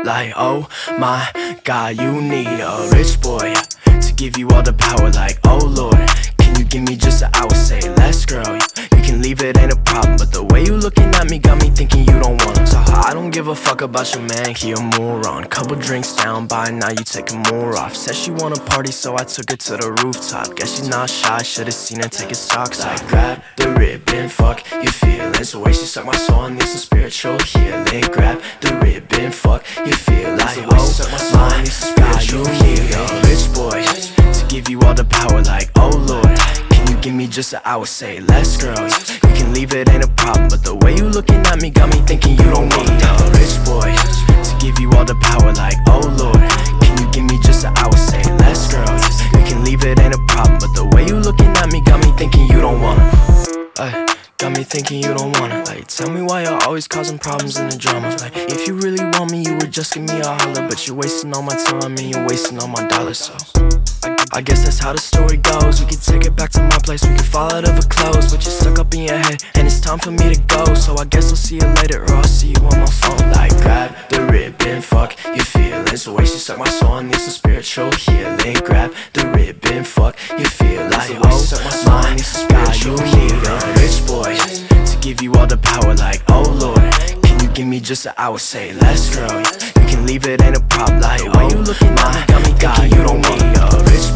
Like, oh my God, you need a rich boy to give you all the power. Like, oh Lord, can you give me just an hour? Say less, girl, you can leave, it ain't a problem. But the way you looking at me got me thinking you don't wanna. So I don't give a fuck about your man, he a moron. Couple drinks down by now, you taking more off. Said she wanna party, so I took her to the rooftop. Guess she's not shy, should've seen her take his socks off. I grab the ribbon, fuck your feelings. The way she suck my soul, I need some spiritual healing. Grab the ribbon, fuck your feelings. Like, oh my God, you need a rich boy to give you all the power. Like, oh Lord, can you give me just an hour? Say less, girl, you can leave, it ain't a problem. But the way you looking at me got me thinking you don't need a rich boy to give you all the power. Like, oh Lord, can you give me just an hour? Say less, girl, you can leave, it ain't a problem. But the way you looking at me got me thinking you don't wanna. Got me thinking you don't wanna. Like, tell me why you're always causing problems and the drama. Like, if you really want me, you would just give me a holler. But you're wasting all my time and you're wasting all my dollars. So I guess that's how the story goes. We could take it back to my place, we could fall out of a clothes. But you're stuck up in your head and it's time for me to go. So I guess I'll see you later, or I'll see you on my phone. Like, grab the ribbon, fuck your feelings. The way she suck my soul, I need some spiritual healing. Grab the ribbon, fuck your feelings. Like, oh my God, you need a rich boy to give you all the power. Like, oh Lord, can you give me just an hour? Say less, girl, you can leave, it ain't a problem. Like, oh you looking at me got me, God, you don't need a rich boy